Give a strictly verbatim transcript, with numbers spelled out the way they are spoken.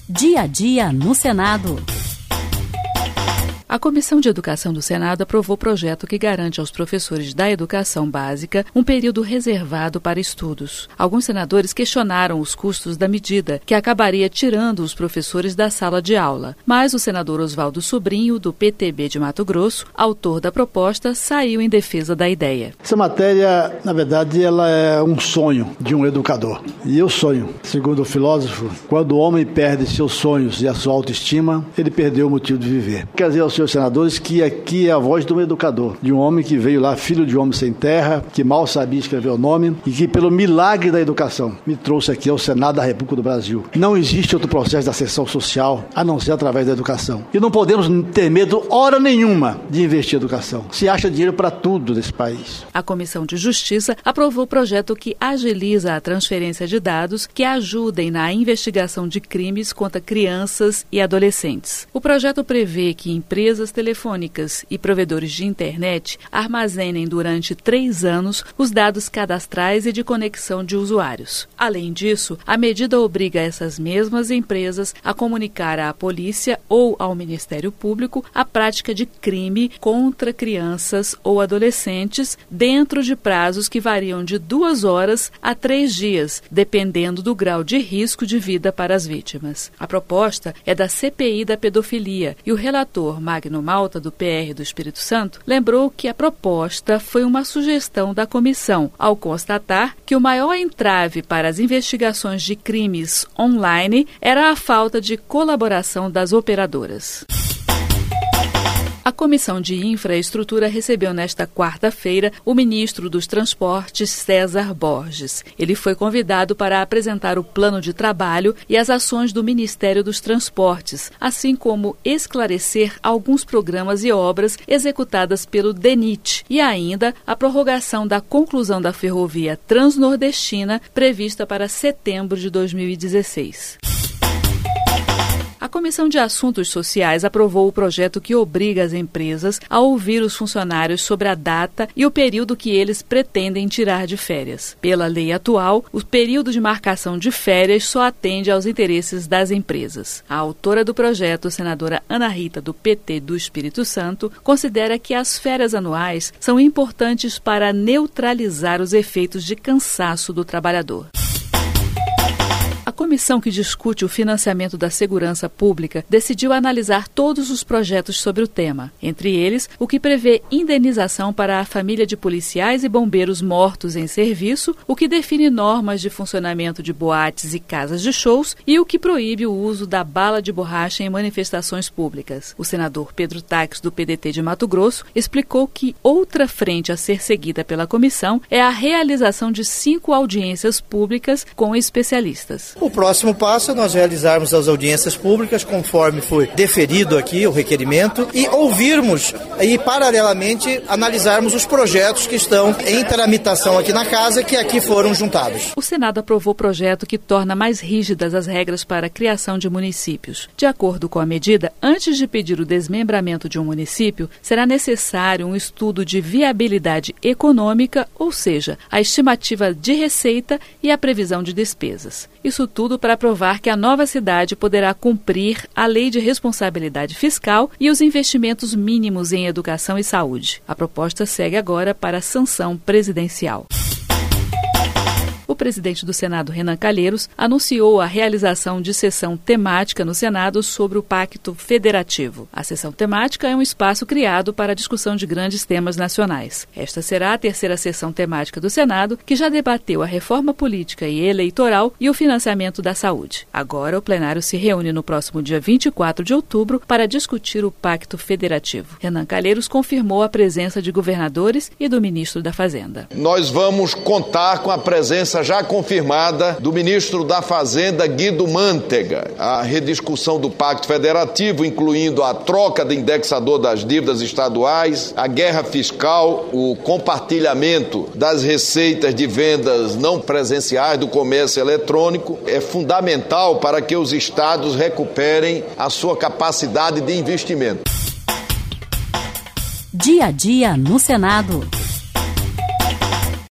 Dia a dia no Senado. A Comissão de Educação do Senado aprovou o projeto que garante aos professores da educação básica um período reservado para estudos. Alguns senadores questionaram os custos da medida, que acabaria tirando os professores da sala de aula. Mas o senador Oswaldo Sobrinho, do P T B de Mato Grosso, autor da proposta, saiu em defesa da ideia. Essa matéria, na verdade, ela é um sonho de um educador. E eu sonho, segundo o filósofo, quando o homem perde seus sonhos e a sua autoestima, ele perdeu o motivo de viver. Quer dizer aos senhores senadores que aqui é a voz de um educador, de um homem que veio lá, filho de um homem sem terra, que mal sabia escrever o nome e que, pelo milagre da educação, me trouxe aqui ao Senado da República do Brasil. Não existe outro processo de ascensão social a não ser através da educação. E não podemos ter medo, hora nenhuma, de investir em educação. Se acha dinheiro para tudo nesse país. A Comissão de Justiça aprovou o projeto que agiliza a transferência de dados que ajudem na investigação de crimes contra crianças e adolescentes. O projeto prevê que empresas Empresas telefônicas e provedores de internet armazenem durante três anos os dados cadastrais e de conexão de usuários. Além disso, a medida obriga essas mesmas empresas a comunicar à polícia ou ao Ministério Público a prática de crime contra crianças ou adolescentes dentro de prazos que variam de duas horas a três dias, dependendo do grau de risco de vida para as vítimas. A proposta é da C P I da pedofilia e o relator Magno Malta, do P R do Espírito Santo, lembrou que a proposta foi uma sugestão da comissão, ao constatar que o maior entrave para as investigações de crimes online era a falta de colaboração das operadoras. A Comissão de Infraestrutura recebeu nesta quarta-feira o ministro dos Transportes, César Borges. Ele foi convidado para apresentar o plano de trabalho e as ações do Ministério dos Transportes, assim como esclarecer alguns programas e obras executadas pelo DENIT e ainda a prorrogação da conclusão da ferrovia transnordestina prevista para setembro de dois mil e dezesseis. A Comissão de Assuntos Sociais aprovou o projeto que obriga as empresas a ouvir os funcionários sobre a data e o período que eles pretendem tirar de férias. Pela lei atual, o período de marcação de férias só atende aos interesses das empresas. A autora do projeto, senadora Ana Rita, do P T do Espírito Santo, considera que as férias anuais são importantes para neutralizar os efeitos de cansaço do trabalhador. A comissão que discute o financiamento da segurança pública decidiu analisar todos os projetos sobre o tema, entre eles o que prevê indenização para a família de policiais e bombeiros mortos em serviço, o que define normas de funcionamento de boates e casas de shows e o que proíbe o uso da bala de borracha em manifestações públicas. O senador Pedro Taques, do P D T de Mato Grosso, explicou que outra frente a ser seguida pela comissão é a realização de cinco audiências públicas com especialistas. O próximo passo é nós realizarmos as audiências públicas conforme foi deferido aqui o requerimento e ouvirmos e paralelamente analisarmos os projetos que estão em tramitação aqui na casa que aqui foram juntados. O Senado aprovou o projeto que torna mais rígidas as regras para a criação de municípios. De acordo com a medida, antes de pedir o desmembramento de um município, será necessário um estudo de viabilidade econômica, ou seja, a estimativa de receita e a previsão de despesas. Isso tudo para provar que a nova cidade poderá cumprir a lei de responsabilidade fiscal e os investimentos mínimos em educação e saúde. A proposta segue agora para a sanção presidencial. O presidente do Senado, Renan Calheiros, anunciou a realização de sessão temática no Senado sobre o Pacto Federativo. A sessão temática é um espaço criado para a discussão de grandes temas nacionais. Esta será a terceira sessão temática do Senado, que já debateu a reforma política e eleitoral e o financiamento da saúde. Agora, o plenário se reúne no próximo dia vinte e quatro de outubro para discutir o Pacto Federativo. Renan Calheiros confirmou a presença de governadores e do ministro da Fazenda. Nós vamos contar com a presença já confirmada do ministro da Fazenda, Guido Mantega. A rediscussão do Pacto Federativo, incluindo a troca de indexador das dívidas estaduais, a guerra fiscal, o compartilhamento das receitas de vendas não presenciais do comércio eletrônico, é fundamental para que os estados recuperem a sua capacidade de investimento. Dia a dia no Senado.